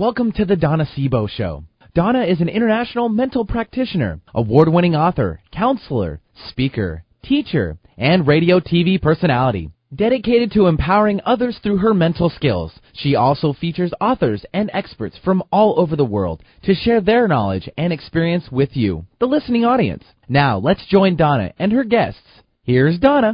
Welcome to the Donna Sebo Show. Donna is an international mental practitioner, award-winning author, counselor, speaker, teacher, and radio TV personality. Dedicated to empowering others through her mental skills, she also features authors and experts from all over the world to share their knowledge and experience with you, the listening audience. Now, let's join Donna and her guests. Here's Donna.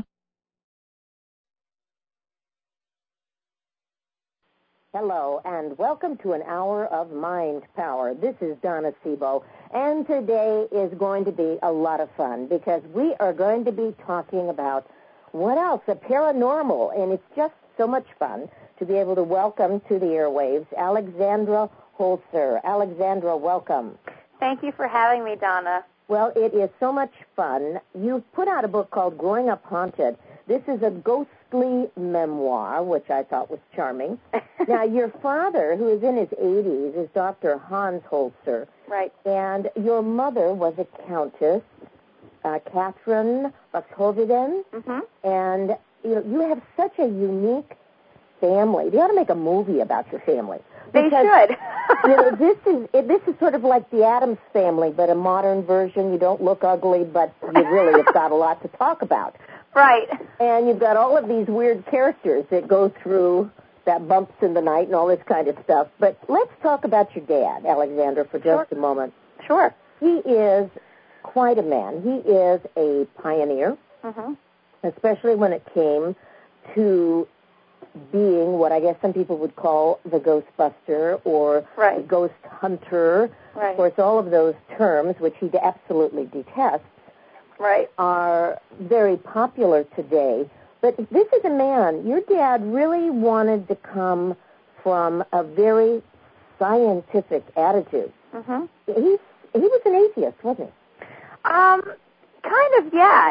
Hello, and welcome to an hour of Mind Power. This is Donna Sebo, and today is going to be a lot of fun because we are going to be talking about what else? The paranormal, and it's just so much fun to be able to welcome to the airwaves Alexandra Holzer. Alexandra, welcome. Thank you for having me, Donna. Well, it is so much fun. You've put out a book called Growing Up Haunted. This is a ghostly memoir, which I thought was charming. Now, your father, who is in his 80s, is Dr. Hans Holzer. Right. And your mother was a countess, Catherine Buxhoveden. Mm-hmm. And you have such a unique family. They ought to make a movie about your family. They should. This is sort of like the Addams Family, but a modern version. You don't look ugly, but you really have got a lot to talk about. Right. And you've got all of these weird characters that go through that bumps in the night and all this kind of stuff. But let's talk about your dad, Alexander, for just a moment. Sure. He is quite a man. He is a pioneer, especially when it came to being what I guess some people would call the Ghostbuster or the Ghost Hunter. Right. Of course, all of those terms, which he absolutely detests, are very popular today. But this is a man, your dad really wanted to come from a very scientific attitude. Mm-hmm. He was an atheist, wasn't he? Kind of, yeah.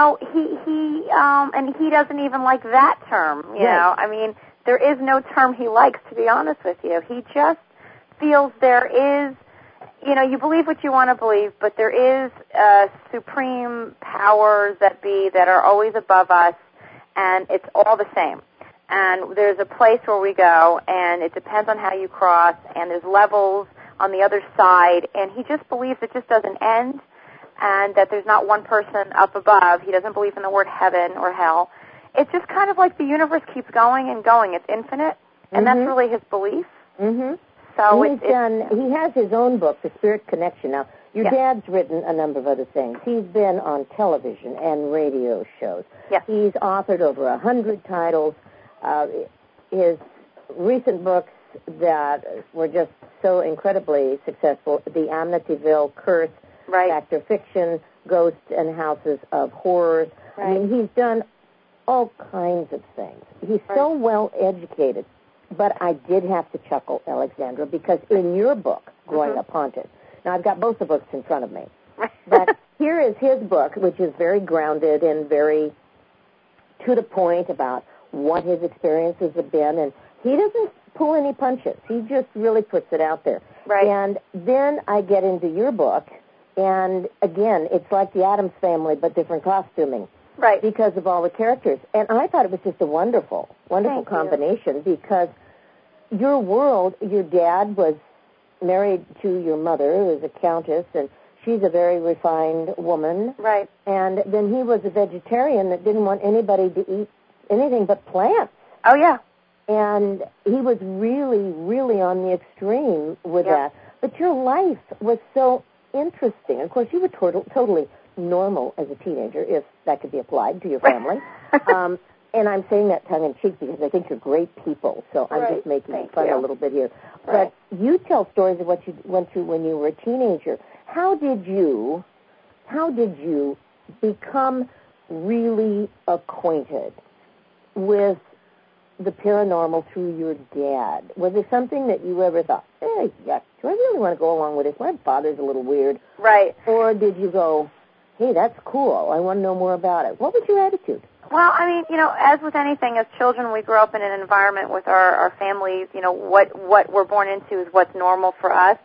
And he doesn't even like that term, you know. I mean, there is no term he likes, to be honest with you. He just feels there is, you believe what you want to believe, but there is supreme powers that be that are always above us, and it's all the same. And there's a place where we go, and it depends on how you cross, and there's levels on the other side, and he just believes it just doesn't end, and that there's not one person up above. He doesn't believe in the word heaven or hell. It's just kind of like the universe keeps going and going. It's infinite, and that's really his belief. Mm-hmm. So he has his own book, The Spirit Connection. Now, your dad's written a number of other things. He's been on television and radio shows. Yes. He's authored over 100 titles. His recent books that were just so incredibly successful, The Amityville Curse, Fact or Fiction, Ghosts and Houses of Horrors. I mean, he's done all kinds of things. He's so well educated. But I did have to chuckle, Alexandra, because in your book, Growing Up Haunted, now I've got both the books in front of me, but here is his book, which is very grounded and very to the point about what his experiences have been, and he doesn't pull any punches. He just really puts it out there. Right. And then I get into your book, and again, it's like the Addams Family, but different costuming. Right. Because of all the characters. And I thought it was just a wonderful combination because your world, your dad was married to your mother, who is a countess, and she's a very refined woman. Right. And then he was a vegetarian that didn't want anybody to eat anything but plants. Oh, yeah. And he was really, really on the extreme with that. But your life was so interesting. Of course, you were totally normal as a teenager, if that could be applied to your family. And I'm saying that tongue-in-cheek because I think you're great people, so I'm just making fun a little bit here. But you tell stories of what you went through when you were a teenager. How did you become really acquainted with the paranormal through your dad? Was it something that you ever thought, hey, yuck, do I really want to go along with this? My father's a little weird. Right. Or did you go, hey, that's cool, I want to know more about it? What was your attitude? Well, I mean, as with anything, as children, we grow up in an environment with our families. What we're born into is what's normal for us.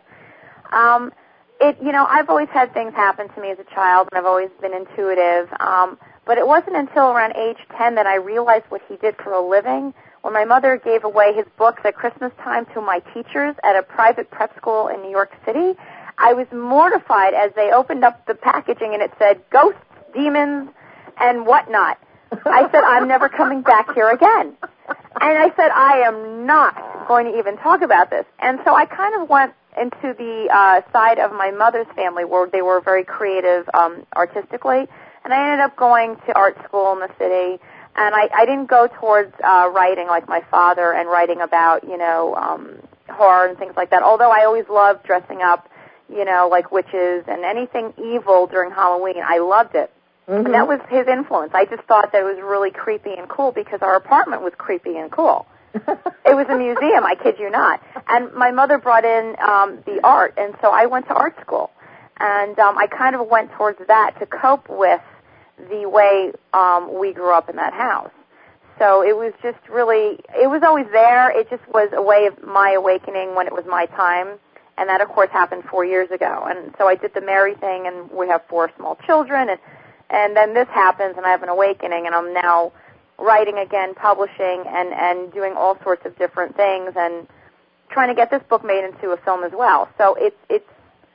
I've always had things happen to me as a child, and I've always been intuitive. But it wasn't until around age 10 that I realized what he did for a living when my mother gave away his books at Christmas time to my teachers at a private prep school in New York City, I was mortified as they opened up the packaging and it said ghosts, demons, and whatnot. I said, I'm never coming back here again. And I said, I am not going to even talk about this. And so I kind of went into the side of my mother's family where they were very creative artistically. And I ended up going to art school in the city. And I didn't go towards writing like my father and writing about, horror and things like that, although I always loved dressing up, like witches and anything evil during Halloween. I loved it. Mm-hmm. And that was his influence. I just thought that it was really creepy and cool because our apartment was creepy and cool. It was a museum, I kid you not. And my mother brought in the art, and so I went to art school. And I kind of went towards that to cope with the way we grew up in that house. So it was just really, it was always there. It just was a way of my awakening when it was my time. And that, of course, happened 4 years ago. And so I did the Mary thing, and we have 4 small children. And then this happens, and I have an awakening, and I'm now writing again, publishing, and doing all sorts of different things, and trying to get this book made into a film as well. So it's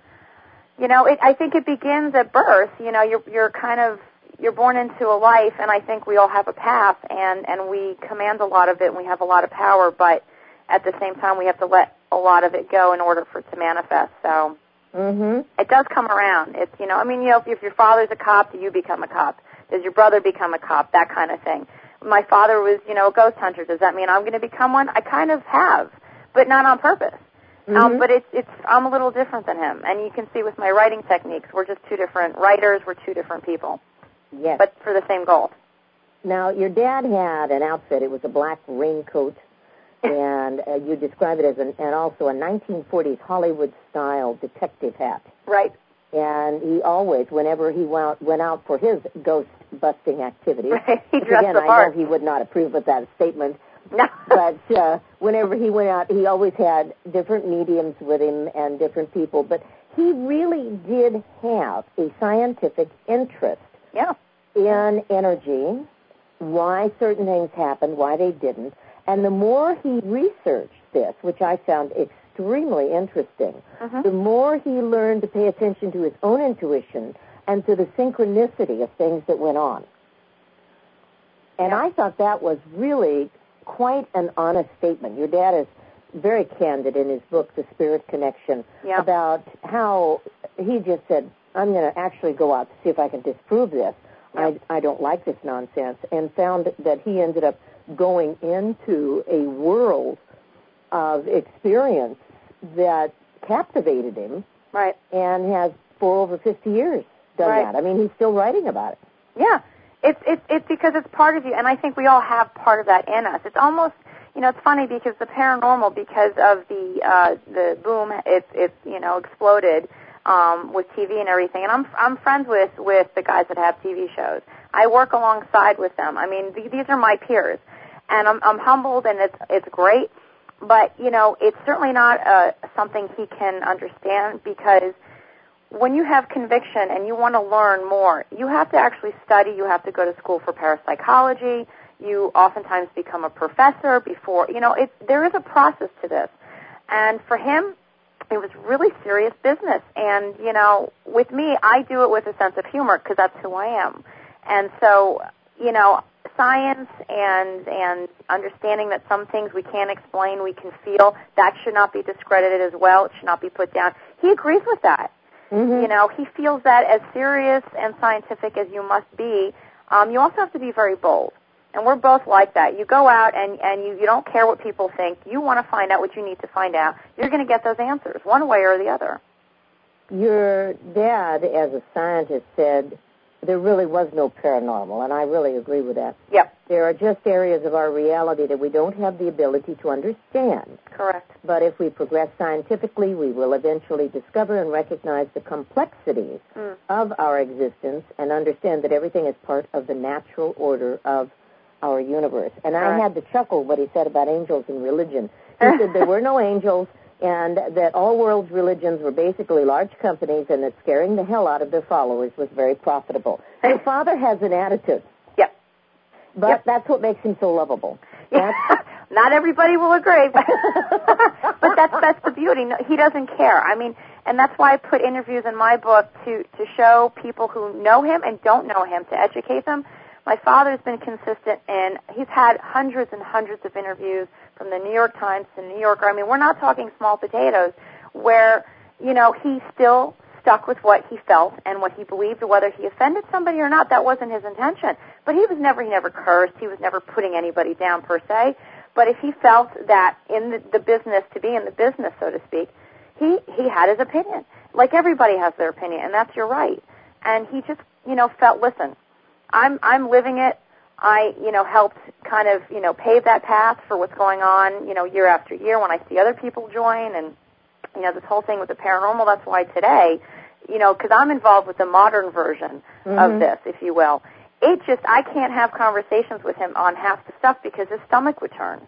I think it begins at birth. You're born into a life, and I think we all have a path, and we command a lot of it, and we have a lot of power, but at the same time, we have to let a lot of it go in order for it to manifest. So it does come around. It's, if your father's a cop, do you become a cop? Does your brother become a cop? That kind of thing. My father was, a ghost hunter. Does that mean I'm going to become one? I kind of have, but not on purpose. But I'm a little different than him, and you can see with my writing techniques, we're just 2 different writers. We're 2 different people. Yes. But for the same goal. Now, your dad had an outfit. It was a black raincoat, and you describe it as and also a 1940s Hollywood-style detective hat. Right. And he always, whenever he went out for his ghost-busting activities, right. He dressed the part. I know he would not approve of that statement, no. but whenever he went out, he always had different mediums with him and different people. But he really did have a scientific interest in energy, why certain things happened, why they didn't. And the more he researched this, which I found extremely interesting, the more he learned to pay attention to his own intuition and to the synchronicity of things that went on. And I thought that was really quite an honest statement. Your dad is very candid in his book, The Spirit Connection, about how he just said, I'm going to actually go out to see if I can disprove this. I don't like this nonsense, and found that he ended up going into a world of experience that captivated him, right? And has for over 50 years done that. I mean, he's still writing about it. Yeah, it's because it's part of you, and I think we all have part of that in us. It's almost, it's funny because the paranormal, because of the boom, it's exploded with TV and everything. And I'm friends with the guys that have TV shows. I work alongside with them. I mean, these are my peers, and I'm humbled, and it's great. But it's certainly not something he can understand, because when you have conviction and you want to learn more, you have to actually study. You have to go to school for parapsychology. You oftentimes become a professor before, there is a process to this. And for him, it was really serious business. And, with me, I do it with a sense of humor because that's who I am. And so, science and understanding that some things we can't explain, we can feel, that should not be discredited as well. It should not be put down. He agrees with that. He feels that as serious and scientific as you must be, you also have to be very bold. And we're both like that. You go out and you don't care what people think. You want to find out what you need to find out. You're going to get those answers one way or the other. Your dad, as a scientist, said there really was no paranormal, and I really agree with that. Yep. There are just areas of our reality that we don't have the ability to understand. Correct. But if we progress scientifically, we will eventually discover and recognize the complexities of our existence and understand that everything is part of the natural order of our universe. And I had to chuckle what he said about angels and religion. He said there were no angels, and that all world's religions were basically large companies, and that scaring the hell out of their followers was very profitable. His father has an attitude. Yep. But that's what makes him so lovable. Yeah. Not everybody will agree, but that's the beauty. No, he doesn't care. I mean, and that's why I put interviews in my book to show people who know him and don't know him, to educate them. My father's been consistent, and he's had hundreds and hundreds of interviews from the New York Times to New Yorker. I mean, we're not talking small potatoes, where, you know, he still stuck with what he felt and what he believed. Whether he offended somebody or not, that wasn't his intention. But he never cursed. He was never putting anybody down per se. But if he felt that in the business, to be in the business, so to speak, he had his opinion. Like everybody has their opinion, and that's your right. And he just, you know, felt, listen, I'm living it. I, you know, helped kind of, you know, pave that path for what's going on, you know, year after year when I see other people join, and, you know, this whole thing with the paranormal. That's why today, you know, because I'm involved with the modern version of this, if you will. I can't have conversations with him on half the stuff because his stomach would turn.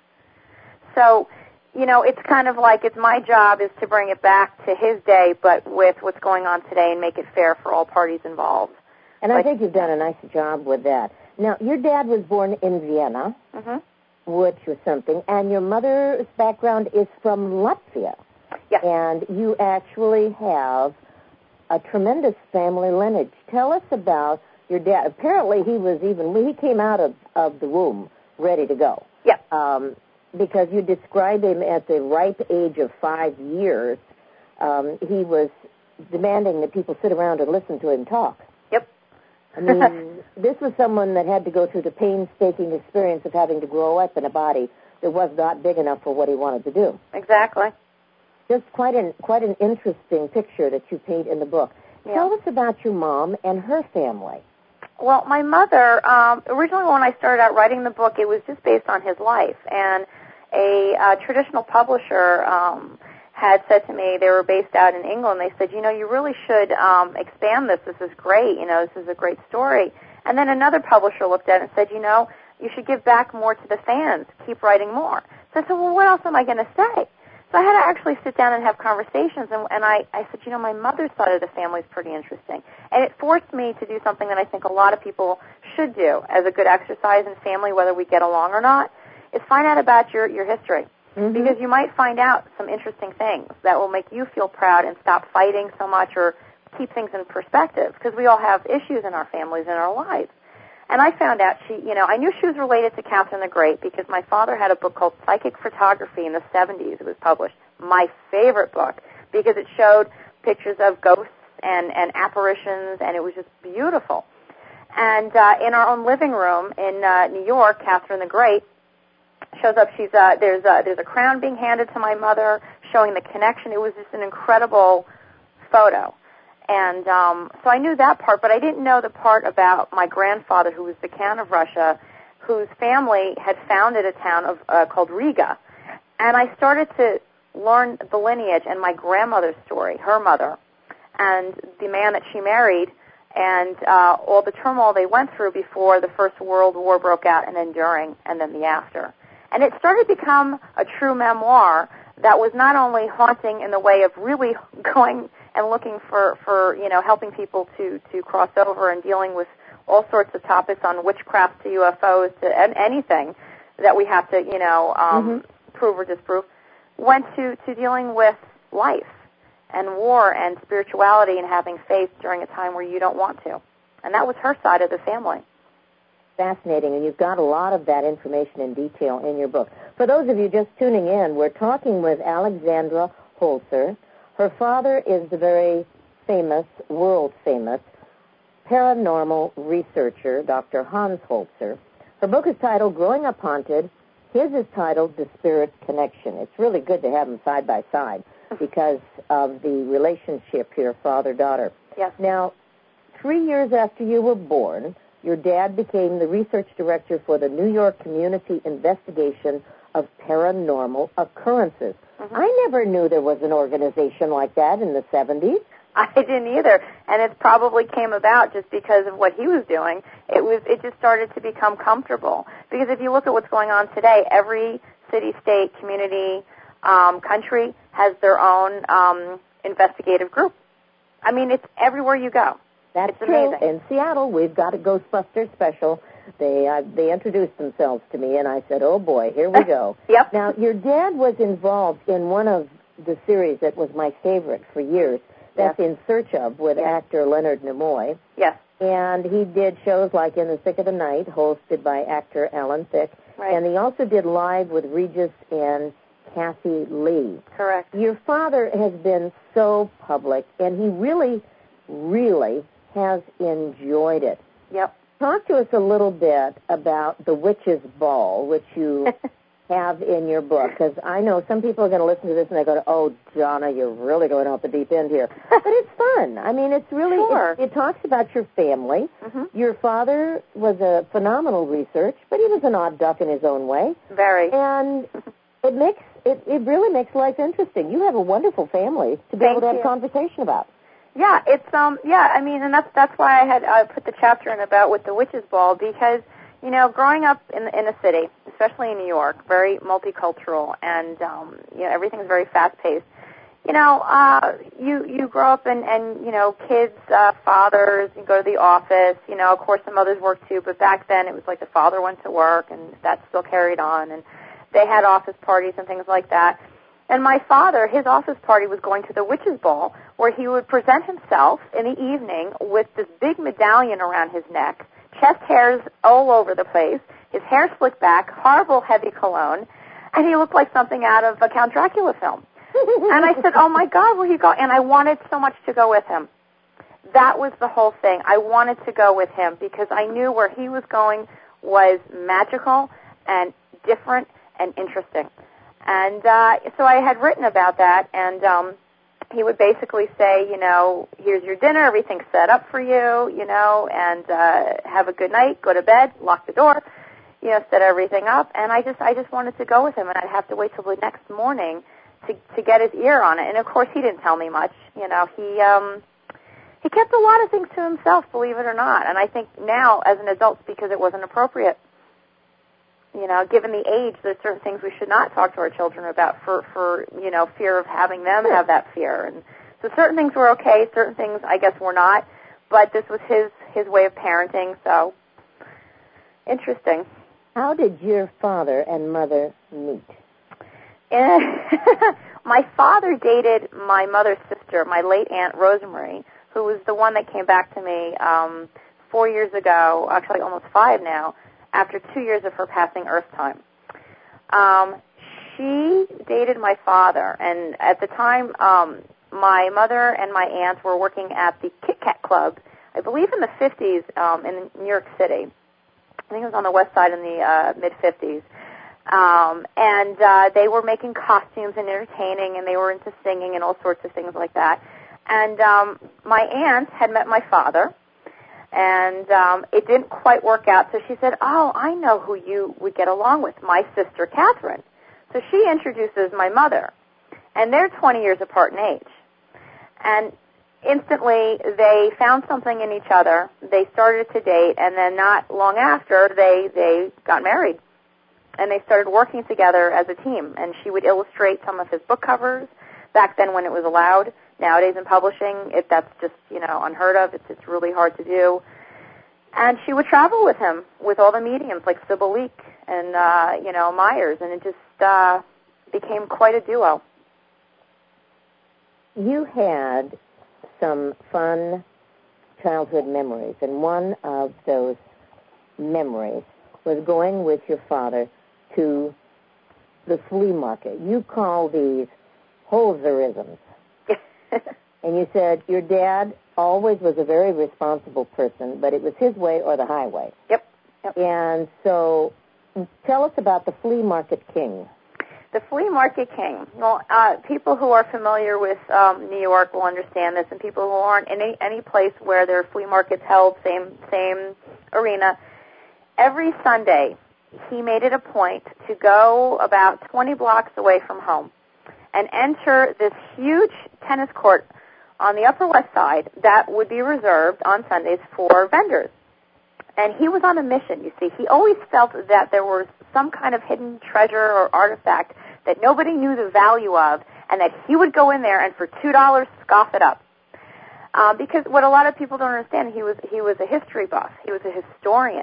So, you know, it's kind of like it's my job is to bring it back to his day, but with what's going on today and make it fair for all parties involved. And I think you've done a nice job with that. Now, your dad was born in Vienna, which was something, and your mother's background is from Latvia. Yes. And you actually have a tremendous family lineage. Tell us about your dad. Apparently, he came out of the womb ready to go. Yep. Because you describe him at the ripe age of 5 years. He was demanding that people sit around and listen to him talk. Yep. I mean, this was someone that had to go through the painstaking experience of having to grow up in a body that was not big enough for what he wanted to do. Exactly. Just quite an interesting picture that you paint in the book. Yeah. Tell us about your mom and her family. Well, my mother, originally when I started out writing the book, it was just based on his life. And a traditional publisher had said to me, they were based out in England, they said, you know, you really should expand this. This is great. You know, this is a great story. And then another publisher looked at it and said, you know, you should give back more to the fans. Keep writing more. So I said, well, what else am I going to say? So I had to actually sit down and have conversations, and I said, you know, my mother's side of the family is pretty interesting. And it forced me to do something that I think a lot of people should do as a good exercise in family, whether we get along or not, is find out about your history. Because you might find out some interesting things that will make you feel proud and stop fighting so much or keep things in perspective, because we all have issues in our families and our lives. And I found out I knew she was related to Catherine the Great because my father had a book called Psychic Photography in the 70s. It was published. My favorite book because it showed pictures of ghosts and apparitions, and it was just beautiful. And in our own living room in New York, Catherine the Great shows up. There's a crown being handed to my mother showing the connection. It was just an incredible photo. And so I knew that part, but I didn't know the part about my grandfather, who was the Count of Russia, whose family had founded a town called Riga. And I started to learn the lineage and my grandmother's story, her mother, and the man that she married, and all the turmoil they went through before the First World War broke out, and then during, and then the after. And it started to become a true memoir that was not only haunting in the way of really going and looking for helping people to cross over and dealing with all sorts of topics on witchcraft to UFOs to anything that we have to, prove or disprove, went to dealing with life and war and spirituality and having faith during a time where you don't want to. And that was her side of the family. Fascinating, and you've got a lot of that information in detail in your book. For those of you just tuning in, we're talking with Alexandra Holzer. Her father is the very famous, world-famous, paranormal researcher, Dr. Hans Holzer. Her book is titled Growing Up Haunted. His is titled The Spirit Connection. It's really good to have them side by side because of the relationship here, father-daughter. Yes. Now, 3 years after you were born, your dad became the research director for the New York Community Investigation of Paranormal Occurrences. I never knew there was an organization like that in the 70s. I didn't either, and it probably came about just because of what he was doing. It just started to become comfortable. Because if you look at what's going on today, every city, state, community, country has their own investigative group. I mean, it's everywhere you go. That's it's true. amazing. In Seattle, we've got a Ghostbusters special They introduced themselves to me, and I said, oh, boy, here we go. Yep. Now, your dad was involved in one of the series that was my favorite for years. That's In Search Of, with actor Leonard Nimoy. Yes. And he did shows like In the Thick of the Night, hosted by actor Alan Thicke. Right. And he also did Live with Regis and Kathy Lee. Correct. Your father has been so public, and he really, really has enjoyed it. Yep. Talk to us a little bit about the Witch's Ball, which you have in your book, because I know some people are going to listen to this and they go, oh, Donna, you're really going off the deep end here. But it's fun. I mean, it's really, sure. it talks about your family. Mm-hmm. Your father was a phenomenal research, but he was an odd duck in his own way. Very. And it really makes life interesting. You have a wonderful family to be able to have a conversation about. Yeah, it's I mean, and that's why I put the chapter in about with the Witch's Ball, because growing up in a city, especially in New York, very multicultural, and everything's very fast paced. You grow up and kids, fathers, you go to the office. Of course the mothers work too, but back then it was like the father went to work, and that still carried on, and they had office parties and things like that. And my father, his office party was going to the Witch's Ball, where he would present himself in the evening with this big medallion around his neck, chest hairs all over the place, his hair slicked back, horrible heavy cologne, and he looked like something out of a Count Dracula film. And I said, oh, my God, where he go? And I wanted so much to go with him. That was the whole thing. I wanted to go with him because I knew where he was going was magical and different and interesting. And so I had written about that, and he would basically say, here's your dinner, everything's set up for you, and have a good night, go to bed, lock the door, set everything up. And I just wanted to go with him, and I'd have to wait till the next morning to get his ear on it. And of course, he didn't tell me much. He kept a lot of things to himself, believe it or not. And I think now, as an adult, because it wasn't appropriate. Given the age, there's certain things we should not talk to our children about for fear of having them have that fear. And so certain things were okay, certain things I guess were not. But this was his way of parenting, so interesting. How did your father and mother meet? My father dated my mother's sister, my late Aunt Rosemary, who was the one that came back to me 4 years ago, actually almost 5 now, after 2 years of her passing Earth time. She dated my father, and at the time, my mother and my aunt were working at the Kit Kat Club, I believe in the 50s in New York City. I think it was on the west side in the mid-50s. And they were making costumes and entertaining, and they were into singing and all sorts of things like that. And my aunt had met my father, and it didn't quite work out, so she said, oh, I know who you would get along with, my sister Catherine. So she introduces my mother, and they're 20 years apart in age. And instantly, they found something in each other, they started to date, and then not long after, they got married. And they started working together as a team, and she would illustrate some of his book covers back then when it was allowed. Nowadays in publishing, that's just, unheard of. It's really hard to do. And she would travel with him with all the mediums like Sybil Leek and, Myers, and it just became quite a duo. You had some fun childhood memories, and one of those memories was going with your father to the flea market. You call these Holzerisms. And you said your dad always was a very responsible person, but it was his way or the highway. Yep. And so tell us about the Flea Market King. The Flea Market King. Well, people who are familiar with New York will understand this, and people who aren't in any place where there are flea markets held, same arena. Every Sunday, he made it a point to go about 20 blocks away from home and enter this huge tennis court on the Upper West Side that would be reserved on Sundays for vendors. And he was on a mission, you see. He always felt that there was some kind of hidden treasure or artifact that nobody knew the value of, and that he would go in there and for $2 scoff it up. Because what a lot of people don't understand, he was a history buff. He was a historian.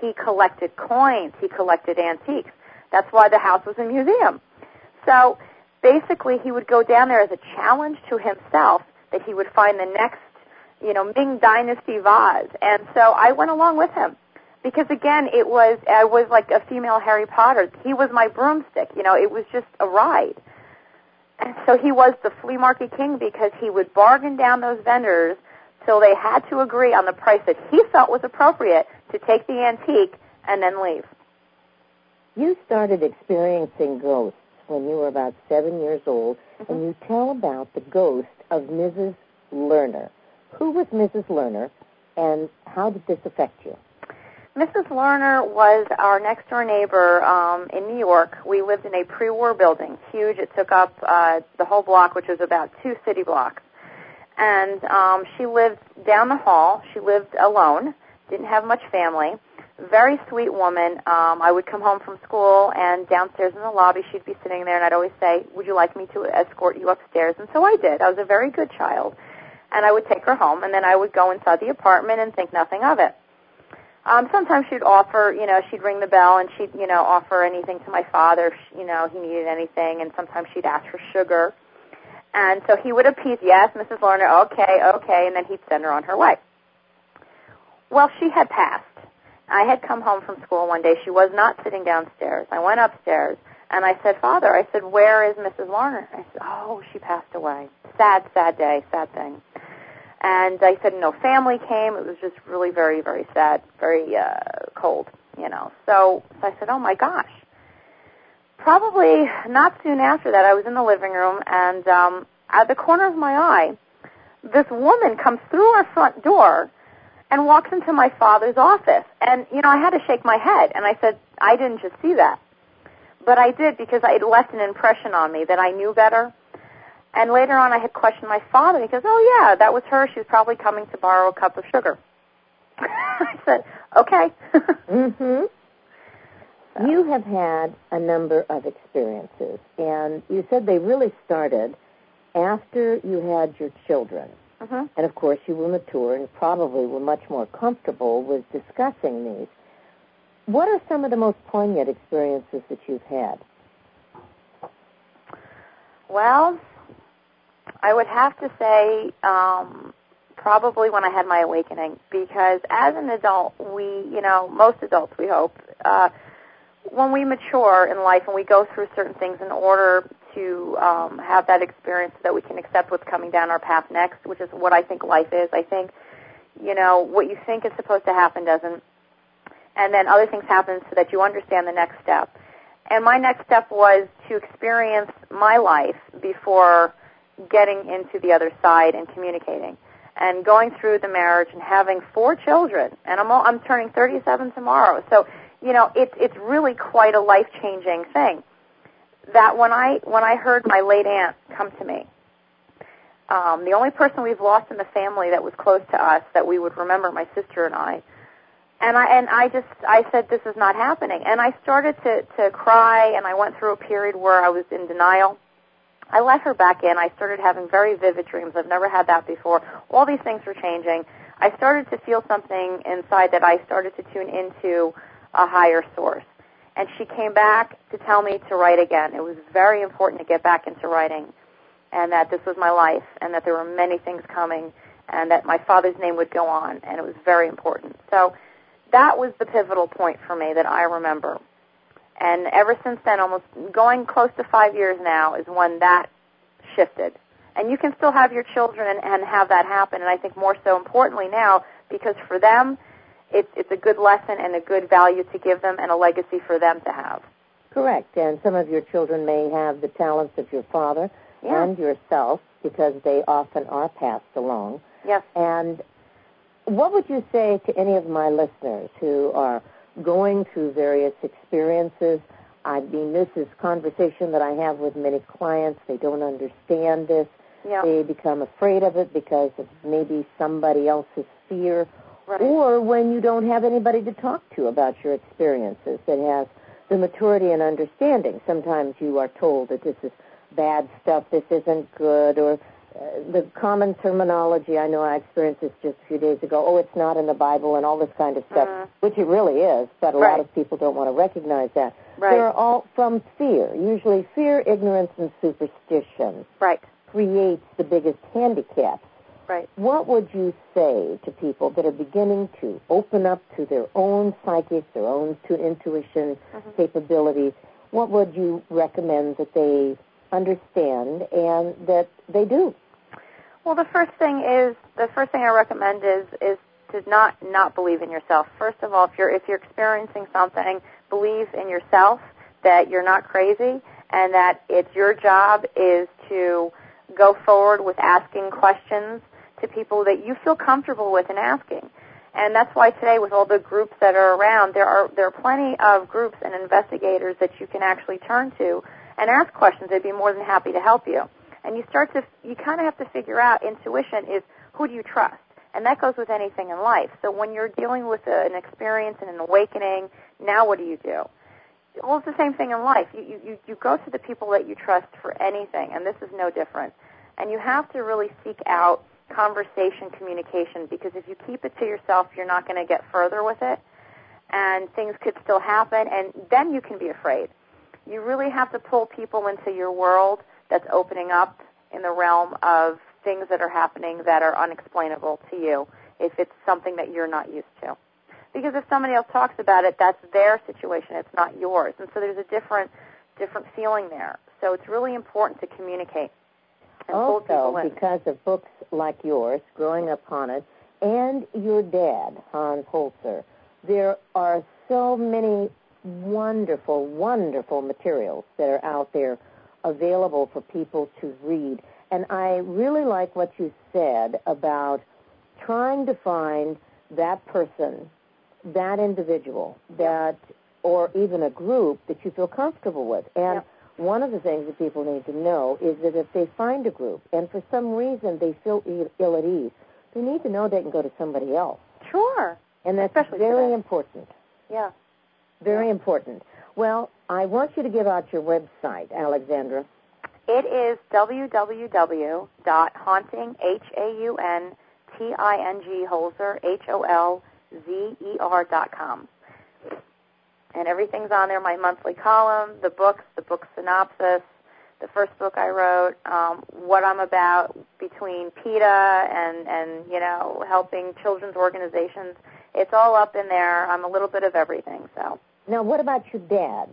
he collected coins. He collected antiques. That's why the house was a museum. So basically he would go down there as a challenge to himself that he would find the next, Ming Dynasty vase. And so I went along with him because, again, I was like a female Harry Potter. He was my broomstick. It was just a ride. And so he was the flea market king because he would bargain down those vendors till they had to agree on the price that he felt was appropriate to take the antique and then leave. You started experiencing ghosts when you were about 7 years old, and you tell about the ghost of Mrs. Lerner. Who was Mrs. Lerner, and how did this affect you? Mrs. Lerner was our next-door neighbor in New York. We lived in a pre-war building, huge. It took up the whole block, which was about 2 city blocks. And she lived down the hall. She lived alone, didn't have much family. Very sweet woman. I would come home from school, and downstairs in the lobby, she'd be sitting there, and I'd always say, would you like me to escort you upstairs? And so I did. I was a very good child. And I would take her home, and then I would go inside the apartment and think nothing of it. Sometimes she'd offer, she'd ring the bell, and she'd, offer anything to my father if, he needed anything, and sometimes she'd ask for sugar. And so he would appease, yes, Mrs. Lerner, okay, and then he'd send her on her way. Well, she had passed. I had come home from school one day. She was not sitting downstairs. I went upstairs, and I said, Father, where is Mrs. Lerner? I said, oh, she passed away. Sad day, sad thing. And I said, no family came. It was just really very, very sad, very cold, So I said, oh, my gosh. Probably not soon after that, I was in the living room, and at the corner of my eye, this woman comes through our front door and walks into my father's office. And, I had to shake my head, and I said, I didn't just see that. But I did because it left an impression on me that I knew better. And later on, I had questioned my father. He goes, oh, yeah, that was her. She was probably coming to borrow a cup of sugar. I said, okay. Mm-hmm. So. You have had a number of experiences, and you said they really started after you had your children. Mm-hmm. And, of course, you were mature and probably were much more comfortable with discussing these. What are some of the most poignant experiences that you've had? Well, I would have to say probably when I had my awakening, because as an adult, most adults, we hope, when we mature in life and we go through certain things in order to have that experience so that we can accept what's coming down our path next, which is what I think life is. I think, what you think is supposed to happen doesn't, and then other things happen so that you understand the next step. And my next step was to experience my life before getting into the other side and communicating. And going through the marriage and having 4 children, and I'm turning 37 tomorrow. So, it's really quite a life-changing thing. That when I heard my late aunt come to me, the only person we've lost in the family that was close to us that we would remember, my sister and I said, this is not happening. And I started to cry, and I went through a period where I was in denial. I let her back in. I started having very vivid dreams. I've never had that before. All these things were changing. I started to feel something inside that I started to tune into a higher source. And she came back to tell me to write again. It was very important to get back into writing, and that this was my life, and that there were many things coming, and that my father's name would go on, and it was very important. So that was the pivotal point for me that I remember. And ever since then, almost going close to 5 years now, is when that shifted. And you can still have your children and have that happen, and I think more so importantly now, because for them, it's a good lesson and a good value to give them and a legacy for them to have. Correct. And some of your children may have the talents of your father and yourself, because they often are passed along. Yes. And what would you say to any of my listeners who are going through various experiences? I mean, this is conversation that I have with many clients. They don't understand this. Yeah. They become afraid of it because of maybe somebody else's fear. Right. Or when you don't have anybody to talk to about your experiences that has the maturity and understanding. Sometimes you are told that this is bad stuff, this isn't good, or the common terminology, I know I experienced this just a few days ago, oh, it's not in the Bible and all this kind of stuff, which it really is, but a lot of people don't want to recognize that. They're all from fear. Usually fear, ignorance, and superstition creates the biggest handicaps. What would you say to people that are beginning to open up to their own psychic, their own intuition capabilities? What would you recommend that they understand and that they do? Well, the first thing I recommend is to not believe in yourself. First of all, if you're experiencing something, believe in yourself that you're not crazy and that it's your job is to go forward with asking questions to people that you feel comfortable with and asking. And that's why today, with all the groups that are around, there are plenty of groups and investigators that you can actually turn to and ask questions. They'd be more than happy to help you. And you kind of have to figure out, intuition is who do you trust? And that goes with anything in life. So when you're dealing with an experience and an awakening, now what do you do? Well, it's the same thing in life. You go to the people that you trust for anything, and this is no different. And you have to really seek out conversation, communication, because if you keep it to yourself, you're not going to get further with it, and things could still happen, and then you can be afraid. You really have to pull people into your world that's opening up in the realm of things that are happening that are unexplainable to you if it's something that you're not used to. Because if somebody else talks about it, that's their situation, it's not yours. And so there's a different feeling there. So it's really important to communicate. Also, because of books like yours, Growing Up Haunted, and your dad, Hans Holzer, there are so many wonderful, wonderful materials that are out there available for people to read. And I really like what you said about trying to find that person, that individual, or even a group that you feel comfortable with. And one of the things that people need to know is that if they find a group and for some reason they feel ill at ease, they need to know they can go to somebody else. Sure. And that's very important. Yeah. Very important. Well, I want you to give out your website, Alexandra. It is www.haunting, HAUNTING, Holzer, HOLZER.com. And everything's on there, my monthly column, the book synopsis, the first book I wrote, what I'm about between PETA and helping children's organizations. It's all up in there. I'm a little bit of everything. So. Now, what about your dad?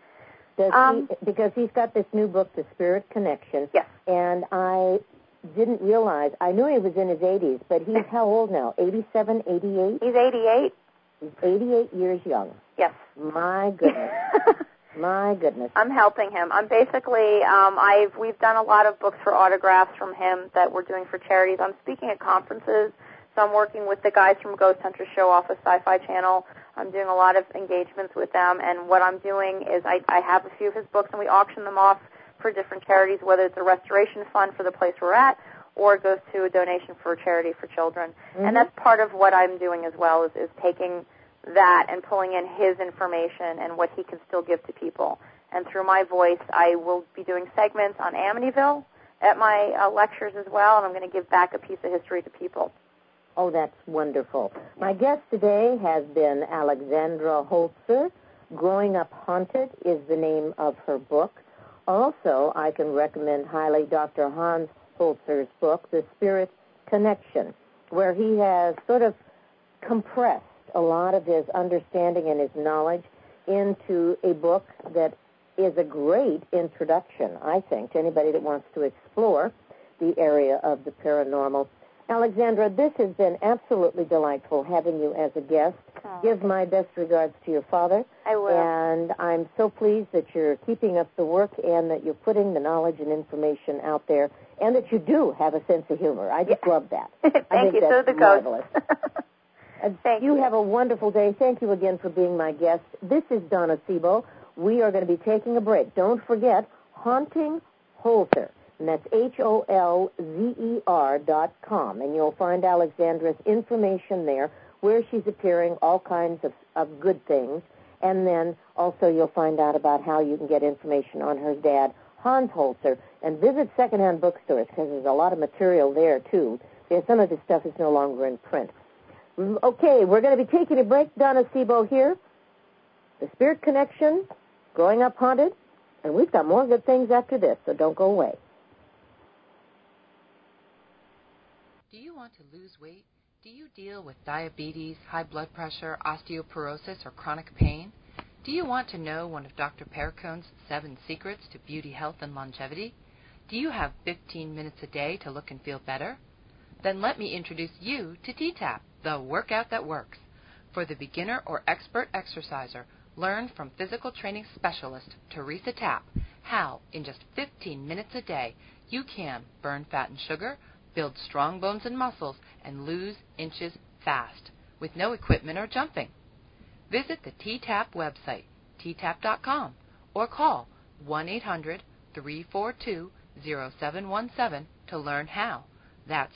Because he's got this new book, The Spirit Connection. Yes. And I didn't realize, I knew he was in his 80s, but he's how old now, 87, 88? He's 88. He's 88 years young. Yes. My goodness. My goodness. I'm helping him. I'm basically, we've done a lot of books for autographs from him that we're doing for charities. I'm speaking at conferences, so I'm working with the guys from Ghost Hunters Show off of Sci-Fi Channel. I'm doing a lot of engagements with them, and what I'm doing is I have a few of his books, and we auction them off for different charities, whether it's a restoration fund for the place we're at, or it goes to a donation for a charity for children. Mm-hmm. And that's part of what I'm doing as well, is taking that and pulling in his information and what he can still give to people. And through my voice, I will be doing segments on Amityville at my lectures as well, and I'm going to give back a piece of history to people. Oh, that's wonderful. My guest today has been Alexandra Holzer. Growing Up Haunted is the name of her book. Also, I can recommend highly Dr. Hans Holzer's book, The Spirit Connection, where he has sort of compressed a lot of his understanding and his knowledge into a book that is a great introduction, I think, to anybody that wants to explore the area of the paranormal. Alexandra, this has been absolutely delightful having you as a guest. Oh. Give my best regards to your father. I will. And I'm so pleased that you're keeping up the work and that you're putting the knowledge and information out there, and that you do have a sense of humor. I just love that. Thank you. So the marvelous. Thank you. You have a wonderful day. Thank you again for being my guest. This is Donna Sebo. We are going to be taking a break. Don't forget, Haunting Holzer. And that's HOLZER.com. And you'll find Alexandra's information there, where she's appearing, all kinds of good things. And then also you'll find out about how you can get information on her dad, Hans Holzer, and visit secondhand bookstores because there's a lot of material there, too. Because some of this stuff is no longer in print. Okay, we're going to be taking a break. Donna Sebo here. The Spirit Connection, Growing Up Haunted, and we've got more good things after this, so don't go away. Do you want to lose weight? Do you deal with diabetes, high blood pressure, osteoporosis, or chronic pain? Do you want to know one of Dr. Perricone's 7 secrets to beauty, health, and longevity? Do you have 15 minutes a day to look and feel better? Then let me introduce you to T-TAP, the workout that works. For the beginner or expert exerciser, learn from physical training specialist Teresa Tapp how, in just 15 minutes a day, you can burn fat and sugar, build strong bones and muscles, and lose inches fast, with no equipment or jumping. Visit the T-TAP website, ttap.com, or call 1-800-342-0717 to learn how. That's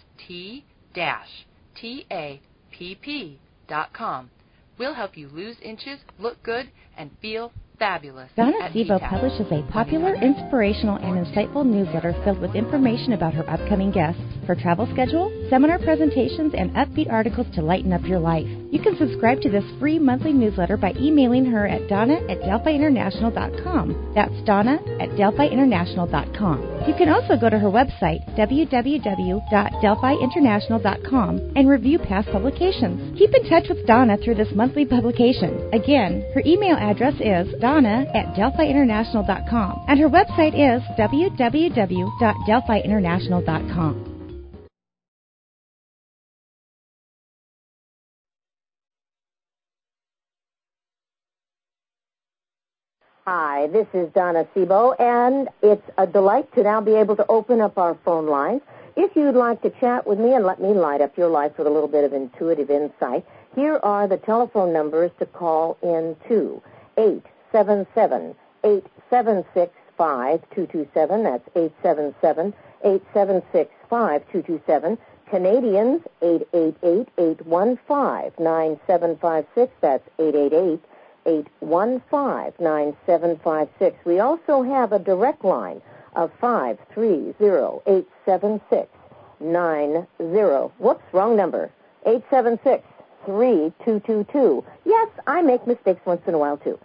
T-TAPP.com. We'll help you lose inches, look good, and feel fabulous. Donna Sebo publishes a popular, inspirational, and insightful newsletter filled with information about her upcoming guests, her travel schedule, seminar presentations, and upbeat articles to lighten up your life. You can subscribe to this free monthly newsletter by emailing her at donna@delphiinternational.com. That's donna@delphiinternational.com. You can also go to her website, www.delphiinternational.com, and review past publications. Keep in touch with Donna through this monthly publication. Again, her email address is donna@delphiinternational.com, and her website is www.delphiinternational.com. Hi, this is Donna Sebo, and it's a delight to now be able to open up our phone lines. If you'd like to chat with me and let me light up your life with a little bit of intuitive insight, here are the telephone numbers to call in to. 877-876-5227. That's 877-876-5227. Canadians, 888-815-9756. That's 888-815-9756. We also have a direct line of 530-876-90. Whoops, wrong number. 876-3222. Yes, I make mistakes once in a while, too.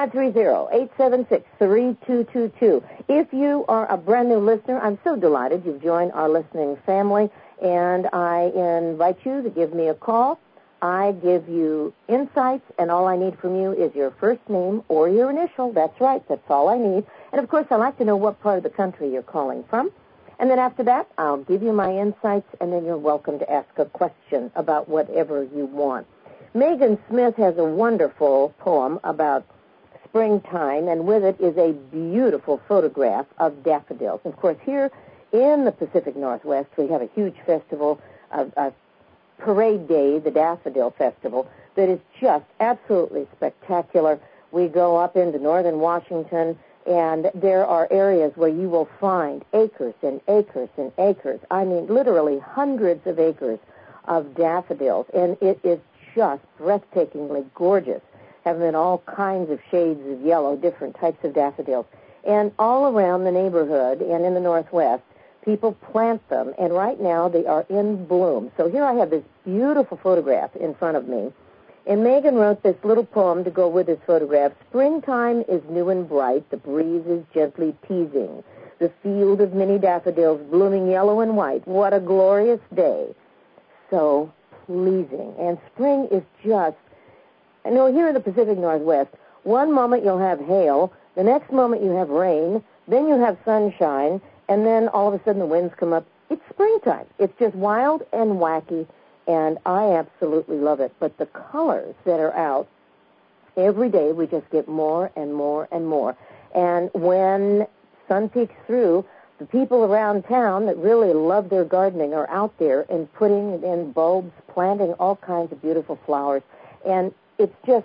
530-876-3222. If you are a brand new listener, I'm so delighted you've joined our listening family, and I invite you to give me a call. I give you insights, and all I need from you is your first name or your initial. That's right. That's all I need. And, of course, I'd like to know what part of the country you're calling from. And then after that, I'll give you my insights, and then you're welcome to ask a question about whatever you want. Megan Smith has a wonderful poem about springtime, and with it is a beautiful photograph of daffodils. Of course, here in the Pacific Northwest, we have a huge festival, a parade day, the Daffodil Festival, that is just absolutely spectacular. We go up into northern Washington, and there are areas where you will find acres and acres and acres. I mean, literally hundreds of acres of daffodils, and it is just breathtakingly gorgeous, having in all kinds of shades of yellow, different types of daffodils. And all around the neighborhood and in the Northwest, people plant them, and right now they are in bloom. So here I have this beautiful photograph in front of me, and Megan wrote this little poem to go with this photograph. Springtime is new and bright, the breeze is gently teasing, the field of many daffodils blooming yellow and white. What a glorious day. So pleasing. And spring is just, I know here in the Pacific Northwest, one moment you'll have hail, the next moment you have rain, then you have sunshine, and then all of a sudden the winds come up. It's springtime. It's just wild and wacky, and I absolutely love it. But the colors that are out, every day we just get more and more and more. And when sun peeks through, the people around town that really love their gardening are out there and putting in bulbs, planting all kinds of beautiful flowers. And it's just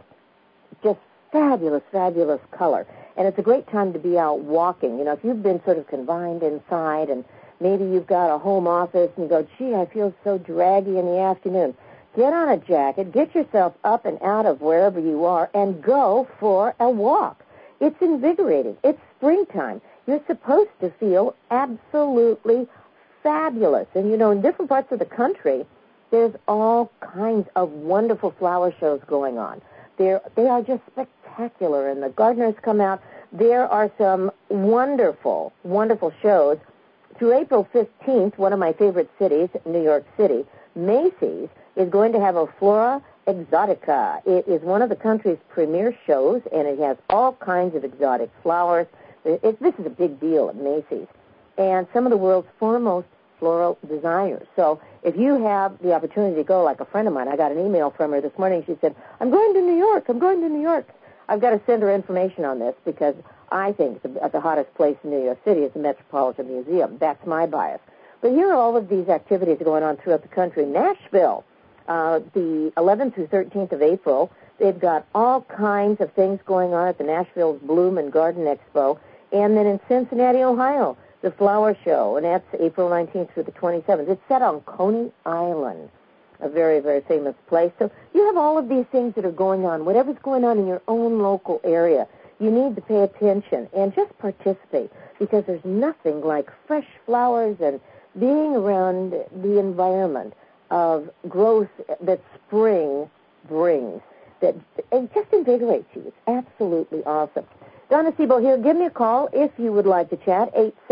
fabulous, fabulous color. And it's a great time to be out walking. You know, if you've been sort of confined inside and maybe you've got a home office and you go, gee, I feel so draggy in the afternoon, get on a jacket, get yourself up and out of wherever you are, and go for a walk. It's invigorating. It's springtime. you're supposed to feel absolutely fabulous. And, you know, in different parts of the country, there's all kinds of wonderful flower shows going on. They are just spectacular, and the gardeners come out. There are some wonderful, wonderful shows. Through April 15th, one of my favorite cities, New York City, Macy's is going to have a Flora Exotica. It is one of the country's premier shows, and it has all kinds of exotic flowers. This is a big deal at Macy's. And some of the world's foremost floral designers. So if you have the opportunity to go, like a friend of mine, I got an email from her this morning. She said, I'm going to New York. I've got to send her information on this because I think the hottest place in New York City is the Metropolitan Museum. That's my bias. But here are all of these activities going on throughout the country. Nashville, the 11th through 13th of April, they've got all kinds of things going on at the Nashville Bloom and Garden Expo. And then in Cincinnati, Ohio, the Flower Show, and that's April 19th through the 27th. It's set on Coney Island, a very, very famous place. So you have all of these things that are going on, whatever's going on in your own local area. You need to pay attention and just participate because there's nothing like fresh flowers and being around the environment of growth that spring brings. That it just invigorates you. It's absolutely awesome. Donna Sebo here. Give me a call if you would like to chat,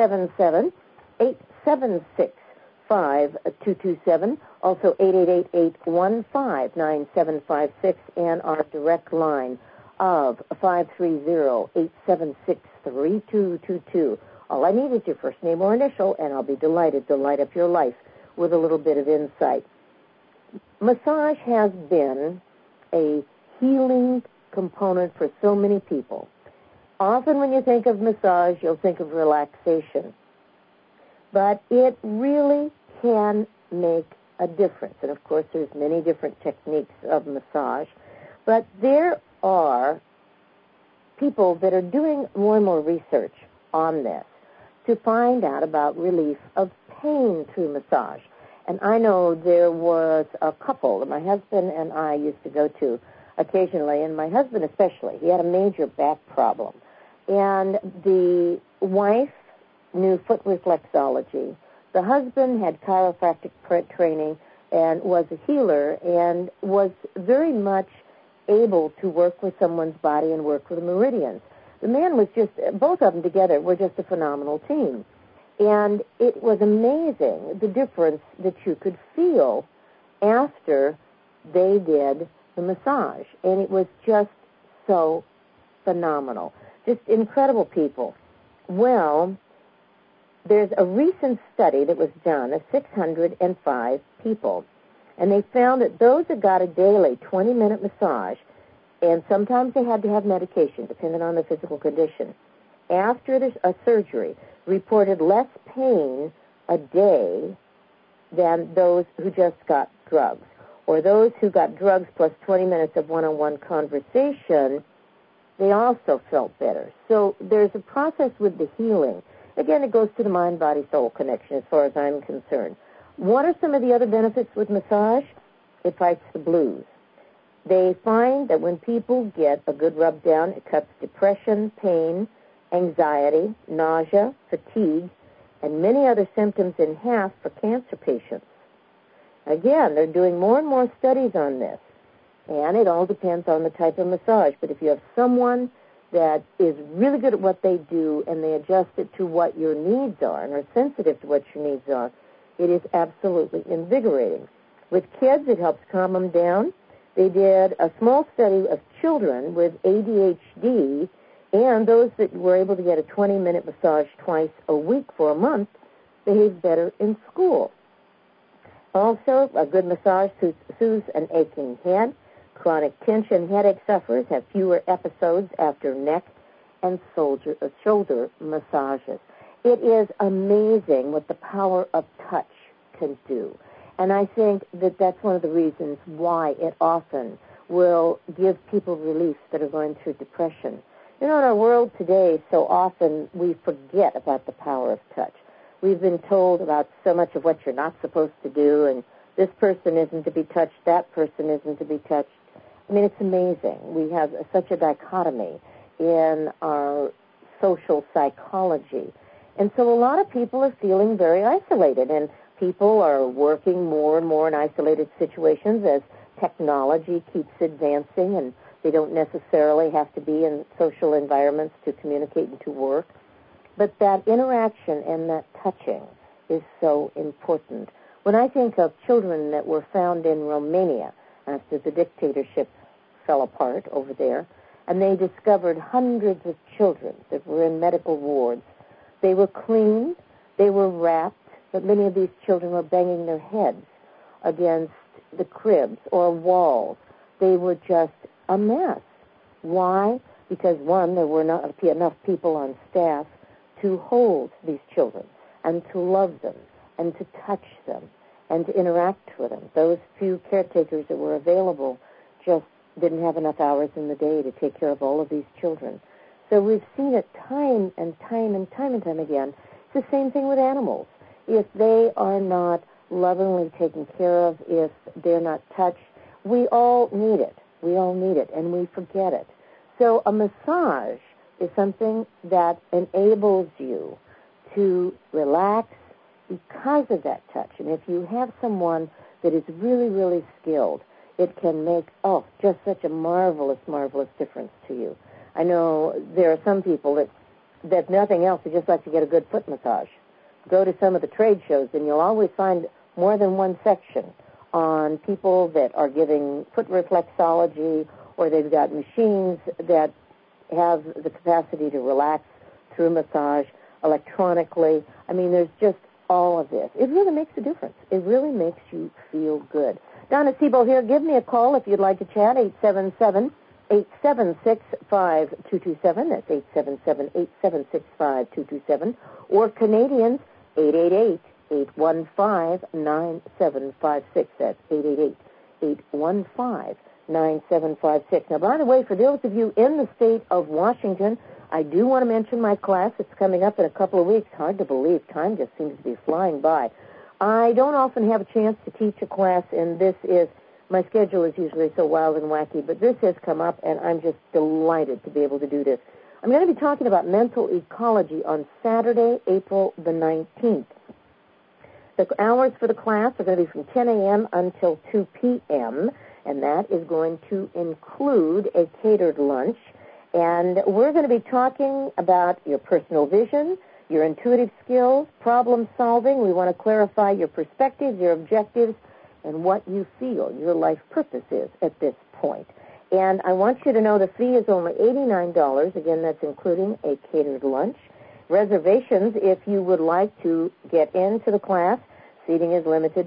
877-876-5227, also 888-815-9756, and our direct line of 530-876-3222. All I need is your first name or initial, and I'll be delighted to light up your life with a little bit of insight. Massage has been a healing component for so many people. Often when you think of massage, you'll think of relaxation. But it really can make a difference. And, of course, there's many different techniques of massage. But there are people that are doing more and more research on this to find out about relief of pain through massage. And I know there was a couple that my husband and I used to go to occasionally, and my husband especially. He had a major back problem. And the wife knew foot reflexology. The husband had chiropractic training and was a healer and was very much able to work with someone's body and work with the meridians. The man was just, both of them together were just a phenomenal team. And it was amazing the difference that you could feel after they did the massage. And it was just so phenomenal. Just incredible people. Well, there's a recent study that was done of 605 people, and they found that those that got a daily 20-minute massage, and sometimes they had to have medication, depending on the physical condition, after a surgery, reported less pain a day than those who just got drugs. Or those who got drugs plus 20 minutes of one-on-one conversation, they also felt better. So there's a process with the healing. Again, it goes to the mind-body-soul connection as far as I'm concerned. What are some of the other benefits with massage? It fights the blues. They find that when people get a good rub down, it cuts depression, pain, anxiety, nausea, fatigue, and many other symptoms in half for cancer patients. Again, they're doing more and more studies on this. And it all depends on the type of massage. But if you have someone that is really good at what they do and they adjust it to what your needs are and are sensitive to what your needs are, it is absolutely invigorating. With kids, it helps calm them down. They did a small study of children with ADHD, and those that were able to get a 20-minute massage twice a week for a month behaved better in school. Also, a good massage soothes an aching head. Chronic tension headache sufferers have fewer episodes after neck and shoulder massages. It is amazing what the power of touch can do. And I think that that's one of the reasons why it often will give people relief that are going through depression. You know, in our world today, so often we forget about the power of touch. We've been told about so much of what you're not supposed to do, and this person isn't to be touched, that person isn't to be touched. I mean, it's amazing. We have such a dichotomy in our social psychology. And so a lot of people are feeling very isolated, and people are working more and more in isolated situations as technology keeps advancing, and they don't necessarily have to be in social environments to communicate and to work. But that interaction and that touching is so important. When I think of children that were found in Romania after the dictatorship fell apart over there, and they discovered hundreds of children that were in medical wards. They were cleaned, they were wrapped, but many of these children were banging their heads against the cribs or walls. They were just a mess. Why? Because, one, there were not enough people on staff to hold these children and to love them and to touch them and to interact with them. Those few caretakers that were available just didn't have enough hours in the day to take care of all of these children. So we've seen it time and time again. It's the same thing with animals. If they are not lovingly taken care of, if they're not touched, we all need it. We all need it, and we forget it. So a massage is something that enables you to relax because of that touch. And if you have someone that is really, really skilled, it can make, just such a marvelous, marvelous difference to you. I know there are some people that nothing else, they just like to get a good foot massage. Go to some of the trade shows, and you'll always find more than one section on people that are giving foot reflexology, or they've got machines that have the capacity to relax through massage electronically. I mean, there's just all of this. It really makes a difference. It really makes you feel good. Donna Siebel here. Give me a call if you'd like to chat, 877-876-5227. That's 877-876-5227. Or Canadians, 888-815-9756. That's 888-815-9756. Now, by the way, for those of you in the state of Washington, I do want to mention my class. It's coming up in a couple of weeks. Hard to believe. Time just seems to be flying by. I don't often have a chance to teach a class, and my schedule is usually so wild and wacky, but this has come up, and I'm just delighted to be able to do this. I'm going to be talking about mental ecology on Saturday, April the 19th. The hours for the class are going to be from 10 a.m. until 2 p.m., and that is going to include a catered lunch. And we're going to be talking about your personal vision, your intuitive skills, problem solving. We want to clarify your perspectives, your objectives, and what you feel your life purpose is at this point. And I want you to know the fee is only $89. Again, that's including a catered lunch. Reservations, if you would like to get into the class, seating is limited,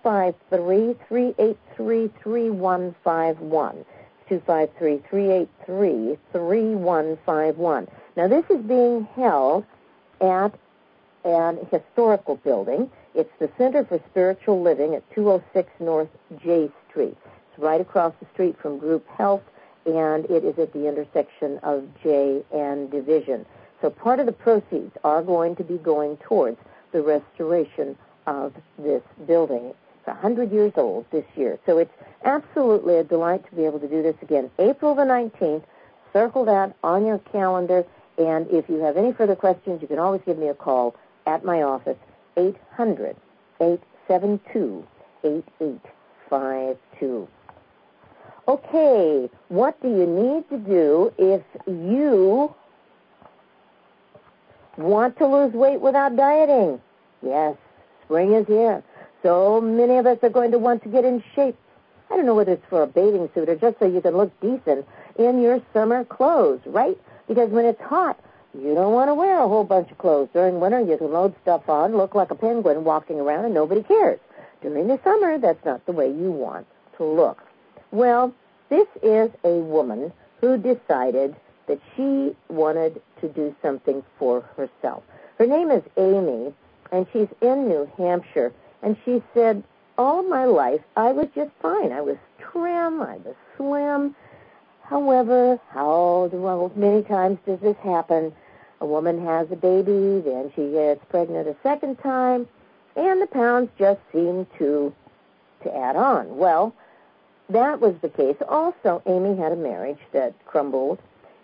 253-383-3151. 253-383-3151. Now, this is being held at an historical building. It's the Center for Spiritual Living at 206 North J Street. It's right across the street from Group Health, and it is at the intersection of J and Division. So part of the proceeds are going to be going towards the restoration of this building. It's 100 years old this year. So it's absolutely a delight to be able to do this again. April the 19th, circle that on your calendar, and if you have any further questions, you can always give me a call at my office, 800-872-8852. Okay, what do you need to do if you want to lose weight without dieting? Yes, spring is here. So many of us are going to want to get in shape. I don't know whether it's for a bathing suit or just so you can look decent in your summer clothes, right? Because when it's hot, you don't want to wear a whole bunch of clothes. During winter, you can load stuff on, look like a penguin walking around, and nobody cares. During the summer, that's not the way you want to look. Well, this is a woman who decided that she wanted to do something for herself. Her name is Amy, and she's in New Hampshire. And she said, all my life, I was just fine. I was trim, I was slim. However, many times does this happen? A woman has a baby, then she gets pregnant a second time, and the pounds just seem to add on. Well, that was the case. Also, Amy had a marriage that crumbled,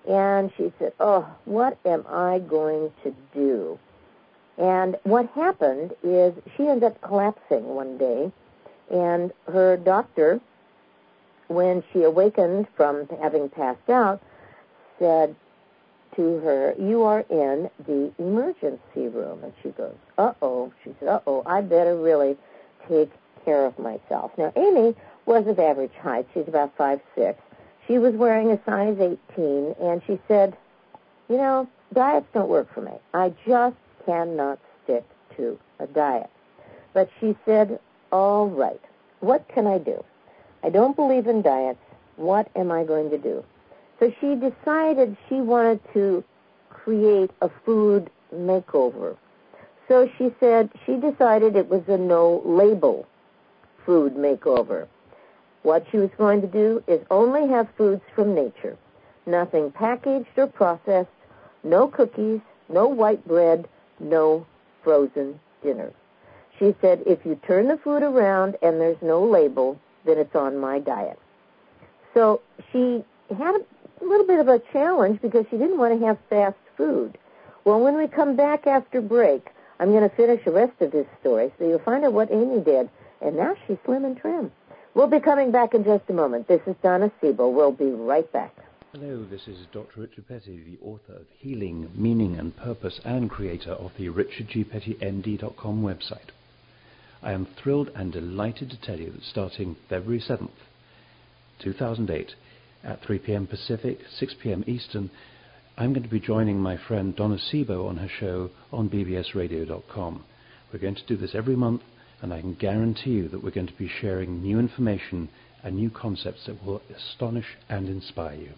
And she said, oh, what am I going to do? And what happened is she ended up collapsing one day, and her doctor, when she awakened from having passed out, said to her, you are in the emergency room. And she goes, uh-oh. She said, uh-oh, I better really take care of myself. Now, Amy was of average height. She's about 5'6". She was wearing a size 18, and she said, you know, diets don't work for me. I just cannot stick to a diet. But she said, all right, what can I do? I don't believe in diets. What am I going to do? So she decided she wanted to create a food makeover. So she said she decided it was a no-label food makeover. What she was going to do is only have foods from nature, nothing packaged or processed, no cookies, no white bread, no frozen dinners. She said, if you turn the food around and there's no label, then it's on my diet. So she had a little bit of a challenge because she didn't want to have fast food. Well, when we come back after break, I'm going to finish the rest of this story, so you'll find out what Amy did, and now she's slim and trim. We'll be coming back in just a moment. This is Donna Siebel. We'll be right back. Hello, this is Dr. Richard Petty, the author of Healing, Meaning and Purpose and creator of the richardgpettymd.com website. I am thrilled and delighted to tell you that starting February 7th, 2008, at 3 p.m. Pacific, 6 p.m. Eastern, I'm going to be joining my friend Donna Siebel on her show on bbsradio.com. We're going to do this every month, and I can guarantee you that we're going to be sharing new information and new concepts that will astonish and inspire you.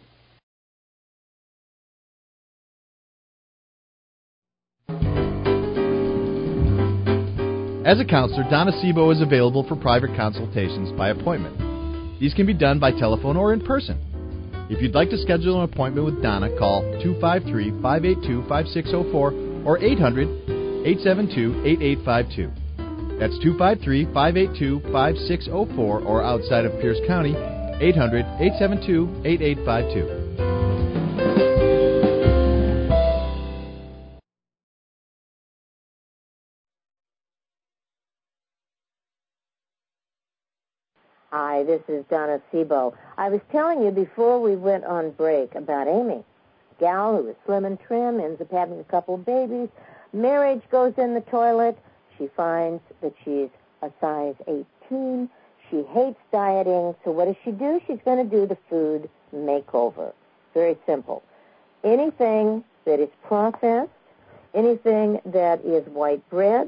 As a counselor, Donna Siebel is available for private consultations by appointment. These can be done by telephone or in person. If you'd like to schedule an appointment with Donna, call 253-582-5604 or 800-872-8852. That's 253-582-5604 or outside of Pierce County, 800-872-8852. Hi, this is Donna Siebel. I was telling you before we went on break about Amy, gal who is slim and trim, ends up having a couple of babies. Marriage goes in the toilet. She finds that she's a size 18. She hates dieting. So what does she do? She's going to do the food makeover. Very simple. Anything that is processed, anything that is white bread,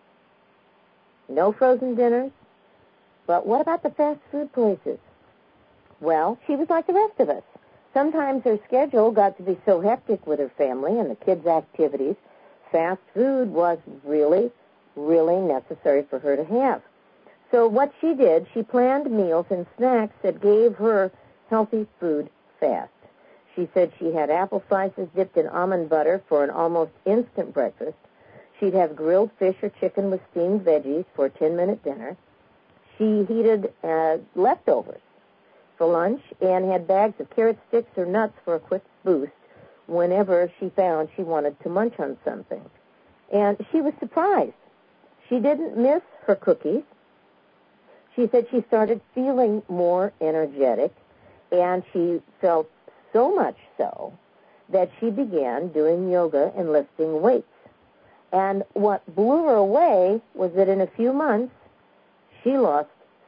no frozen dinners. But what about the fast food places? Well, she was like the rest of us. Sometimes her schedule got to be so hectic with her family and the kids' activities, fast food was really, really necessary for her to have. So what she did, she planned meals and snacks that gave her healthy food fast. She said she had apple slices dipped in almond butter for an almost instant breakfast. She'd have grilled fish or chicken with steamed veggies for a 10-minute dinner. She heated leftovers for lunch and had bags of carrot sticks or nuts for a quick boost whenever she found she wanted to munch on something. And she was surprised. She didn't miss her cookies. She said she started feeling more energetic, and she felt so much so that she began doing yoga and lifting weights. And what blew her away was that in a few months, she lost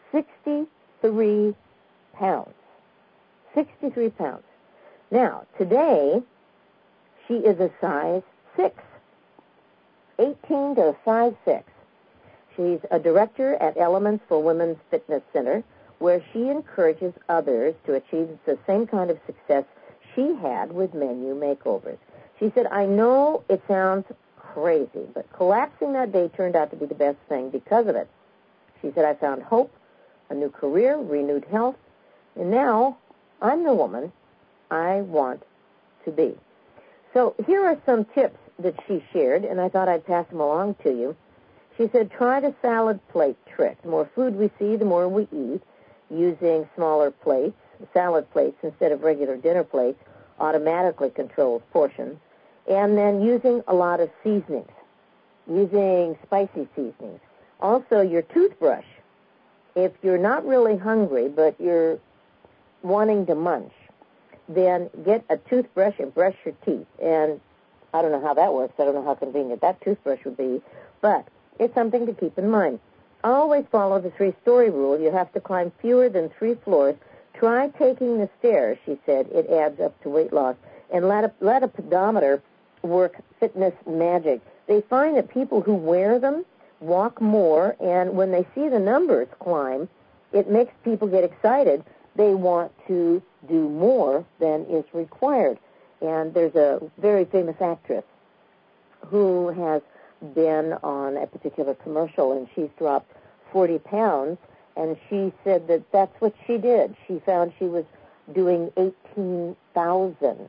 63 pounds. 63 pounds. Now, today, she is a size 6. 18 to a size 6. She's a director at Elements for Women's Fitness Center, where she encourages others to achieve the same kind of success she had with menu makeovers. She said, I know it sounds crazy, but collapsing that day turned out to be the best thing because of it. She said, I found hope, a new career, renewed health, and now I'm the woman I want to be. So here are some tips that she shared, and I thought I'd pass them along to you. She said, try the salad plate trick. The more food we see, the more we eat, using smaller plates, salad plates instead of regular dinner plates, automatically controls portions, and then using a lot of seasonings, using spicy seasonings. Also, your toothbrush. If you're not really hungry, but you're wanting to munch, then get a toothbrush and brush your teeth. And I don't know how that works. I don't know how convenient that toothbrush would be, but it's something to keep in mind. Always follow the 3-story rule. You have to climb fewer than 3 floors. Try taking the stairs, she said. It adds up to weight loss. And let a pedometer work fitness magic. They find that people who wear them walk more, and when they see the numbers climb, it makes people get excited. They want to do more than is required. And there's a very famous actress who has been on a particular commercial, and she's dropped 40 pounds, and she said that that's what she did. She found she was doing 18,000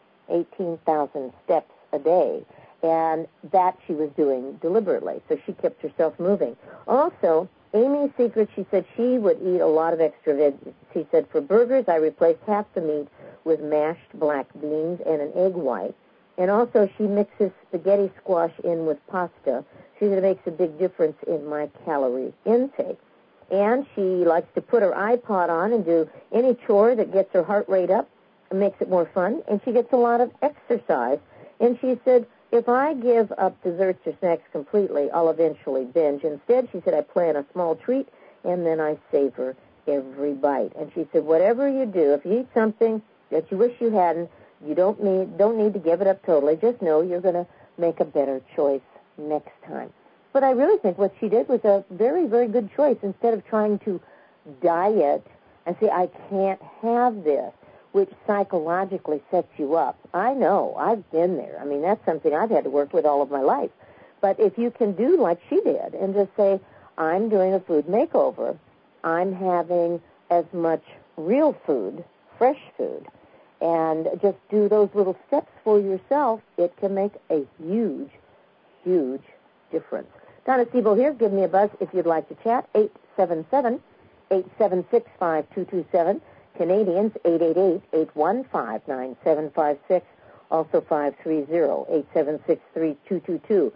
steps a day, and that she was doing deliberately. So she kept herself moving. Also, Amy's secret, she said she would eat a lot of extra veg. She said, for burgers, I replaced half the meat with mashed black beans and an egg white. And also, she mixes spaghetti squash in with pasta. She said it makes a big difference in my calorie intake. And she likes to put her iPod on and do any chore that gets her heart rate up and makes it more fun. And she gets a lot of exercise. And she said, if I give up desserts or snacks completely, I'll eventually binge. Instead, she said, I plan a small treat, and then I savor every bite. And she said, whatever you do, if you eat something that you wish you hadn't, you don't need to give it up totally. Just know you're going to make a better choice next time. But I really think what she did was a very, very good choice. Instead of trying to diet and say, I can't have this, which psychologically sets you up. I know. I've been there. I mean, that's something I've had to work with all of my life. But if you can do like she did and just say, I'm doing a food makeover, I'm having as much real food, fresh food, and just do those little steps for yourself, it can make a huge, huge difference. Donna Siebel here. Give me a buzz if you'd like to chat. 877-876-5227. Canadians, 888-815-9756. Also 530-876-3222.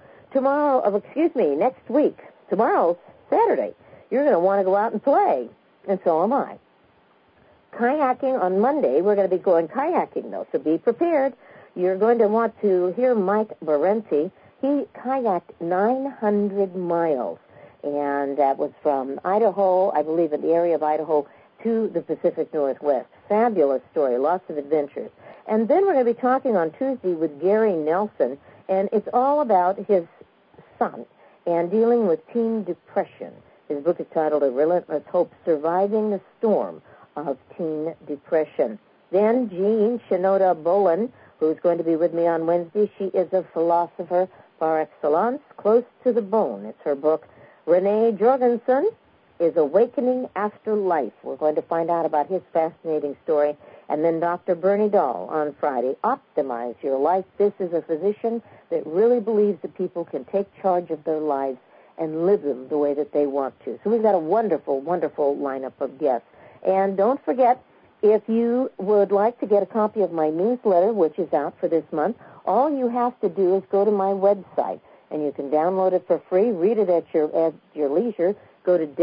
Next week. Tomorrow's Saturday. You're going to want to go out and play, and so am I. Kayaking on Monday. We're going to be going kayaking, though, so be prepared. You're going to want to hear Mike Barenti. He kayaked 900 miles, and that was from Idaho, I believe in the area of Idaho, to the Pacific Northwest. Fabulous story, lots of adventures. And then we're going to be talking on Tuesday with Gary Nelson, and it's all about his son and dealing with teen depression. His book is titled A Relentless Hope, Surviving the Storm of Teen Depression. Then Jean Shinoda Bolin, who's going to be with me on Wednesday. She is a philosopher par excellence, close to the bone. It's her book. Renee Jorgensen is Awakening After Life. We're going to find out about his fascinating story. And then Dr. Bernie Dahl on Friday, Optimize Your Life. This is a physician that really believes that people can take charge of their lives and live them the way that they want to. So we've got a wonderful, wonderful lineup of guests. And don't forget, if you would like to get a copy of my newsletter, which is out for this month, all you have to do is go to my website, and you can download it for free, read it at your leisure. Go to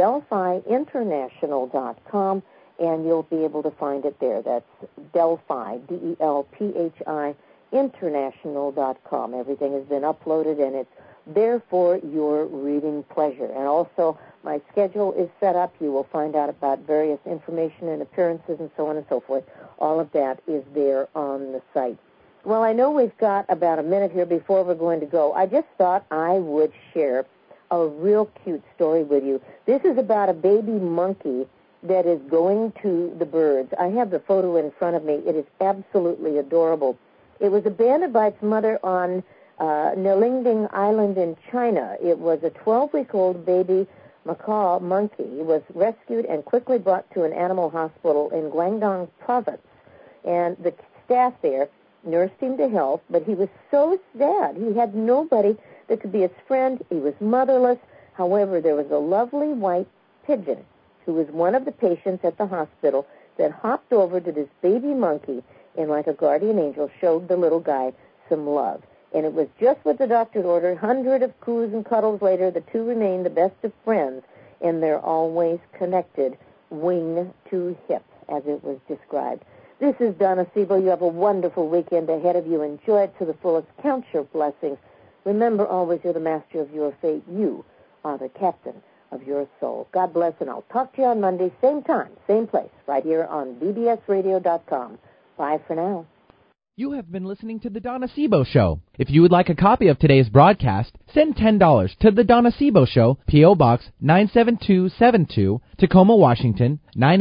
DelphiInternational.com, and you'll be able to find it there. That's Delphi, DELPHI, International.com. Everything has been uploaded, and it's there for your reading pleasure. And also, my schedule is set up. You will find out about various information and appearances and so on and so forth. All of that is there on the site. Well, I know we've got about a minute here before we're going to go. I just thought I would share a real cute story with you. This is about a baby monkey that is going to the birds. I have the photo in front of me. It is absolutely adorable. It was abandoned by its mother on Nilingding Island in China. It was a 12-week-old baby macaw monkey. He was rescued and quickly brought to an animal hospital in Guangdong province. And the staff there nursed him to health, but he was so sad. He had nobody that could be his friend. He was motherless. However, there was a lovely white pigeon who was one of the patients at the hospital that hopped over to this baby monkey and like a guardian angel showed the little guy some love. And it was just what the doctor ordered. 100 of coos and cuddles later, the two remain the best of friends, and they're always connected, wing to hip, as it was described. This is Donna Siebel. You have a wonderful weekend ahead of you. Enjoy it to the fullest. Count your blessings. Remember always you're the master of your fate. You are the captain of your soul. God bless, and I'll talk to you on Monday, same time, same place, right here on bbsradio.com. Bye for now. You have been listening to The Donna Siebel Show. If you would like a copy of today's broadcast, send $10 to The Donna Siebel Show, P.O. Box 97272, Tacoma, Washington,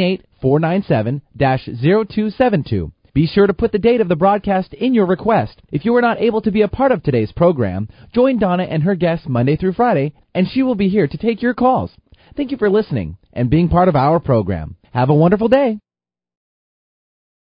98497-0272. Be sure to put the date of the broadcast in your request. If you are not able to be a part of today's program, join Donna and her guests Monday through Friday, and she will be here to take your calls. Thank you for listening and being part of our program. Have a wonderful day.